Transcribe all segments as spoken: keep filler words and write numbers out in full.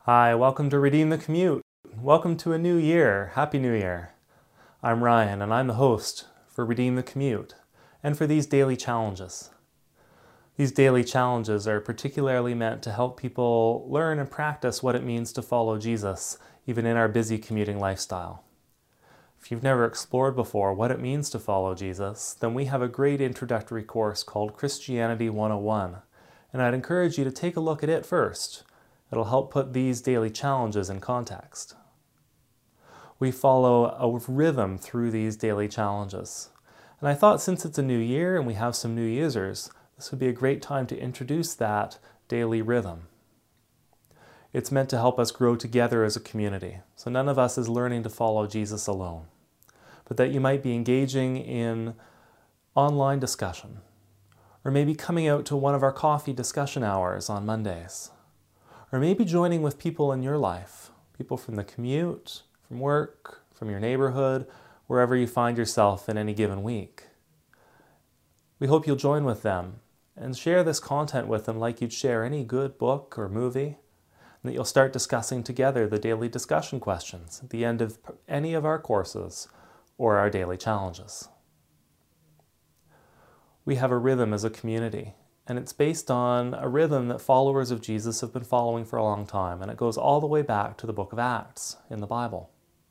Hi, welcome to Redeem the Commute. Welcome to a new year. Happy New Year. I'm Ryan, and I'm the host for Redeem the Commute and for these daily challenges. These daily challenges are particularly meant to help people learn and practice what it means to follow Jesus, even in our busy commuting lifestyle. If you've never explored before what it means to follow Jesus, then we have a great introductory course called Christianity one oh one, and I'd encourage you to take a look at it first. It'll help put these daily challenges in context. We follow a rhythm through these daily challenges. And I thought since it's a new year and we have some new users, this would be a great time to introduce that daily rhythm. It's meant to help us grow together as a community. So none of us is learning to follow Jesus alone, but that you might be engaging in online discussion, or maybe coming out to one of our coffee discussion hours on Mondays. Or maybe joining with people in your life, people from the commute, from work, from your neighborhood, wherever you find yourself in any given week. We hope you'll join with them and share this content with them like you'd share any good book or movie, and that you'll start discussing together the daily discussion questions at the end of any of our courses or our daily challenges. We have a rhythm as a community. And it's based on a rhythm that followers of Jesus have been following for a long time, and it goes all the way back to the book of Acts in the Bible.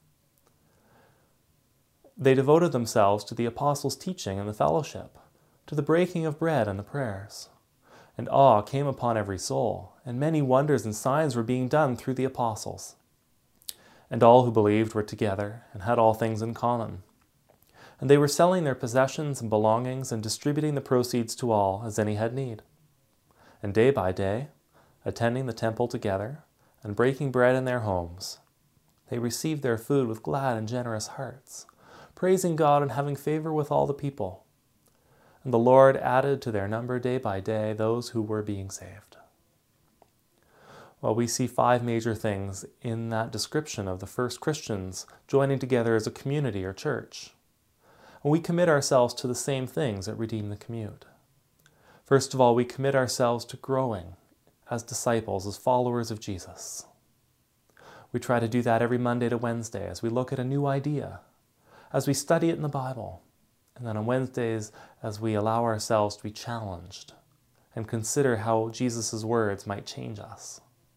They devoted themselves to the apostles' teaching and the fellowship, to the breaking of bread and the prayers. And awe came upon every soul, and many wonders and signs were being done through the apostles. And all who believed were together and had all things in common. And they were selling their possessions and belongings and distributing the proceeds to all as any had need. And day by day, attending the temple together and breaking bread in their homes, they received their food with glad and generous hearts, praising God and having favor with all the people. And the Lord added to their number day by day those who were being saved. Well, we see five major things in that description of the first Christians joining together as a community or church. And we commit ourselves to the same things at Redeem the Commute. First of all, we commit ourselves to growing as disciples, as followers of Jesus. We try to do that every Monday to Wednesday as we look at a new idea, as we study it in the Bible, and then on Wednesdays as we allow ourselves to be challenged and consider how Jesus' words might change us.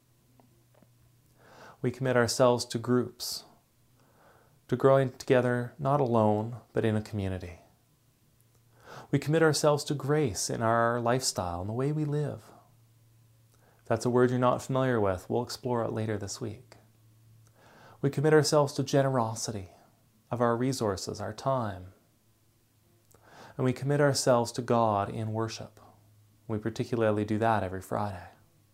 We commit ourselves to groups, to growing together not alone, but in a community. We commit ourselves to grace in our lifestyle and the way we live. If that's a word you're not familiar with, we'll explore it later this week. We commit ourselves to generosity of our resources, our time. And we commit ourselves to God in worship. We particularly do that every Friday.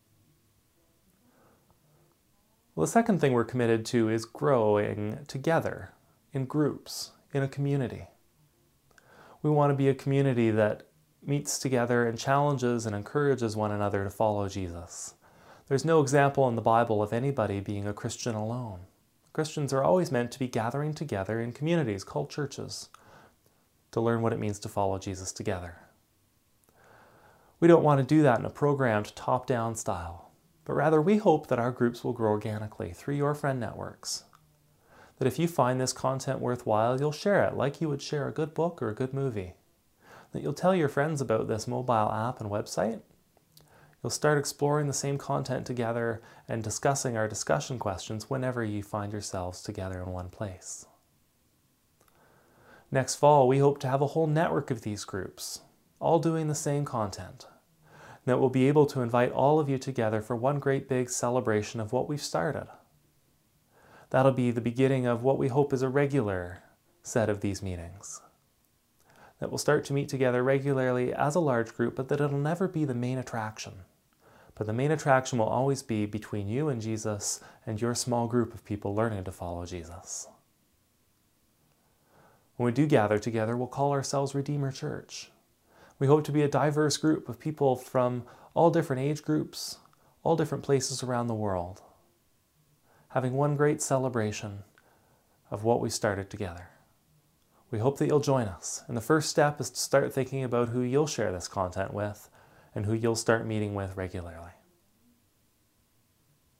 Well, the second thing we're committed to is growing together in groups, in a community. We want to be a community that meets together and challenges and encourages one another to follow Jesus. There's no example in the Bible of anybody being a Christian alone. Christians are always meant to be gathering together in communities called churches to learn what it means to follow Jesus together. We don't want to do that in a programmed, top-down style. But rather, we hope that our groups will grow organically through your friend networks. That if you find this content worthwhile, you'll share it like you would share a good book or a good movie. That you'll tell your friends about this mobile app and website. You'll start exploring the same content together and discussing our discussion questions whenever you find yourselves together in one place. Next fall, we hope to have a whole network of these groups, all doing the same content. That we'll be able to invite all of you together for one great big celebration of what we've started. That'll be the beginning of what we hope is a regular set of these meetings. That we'll start to meet together regularly as a large group, but that it'll never be the main attraction. But the main attraction will always be between you and Jesus and your small group of people learning to follow Jesus. When we do gather together, we'll call ourselves Redeemer Church. We hope to be a diverse group of people from all different age groups, all different places around the world, having one great celebration of what we started together. We hope that you'll join us, and the first step is to start thinking about who you'll share this content with and who you'll start meeting with regularly.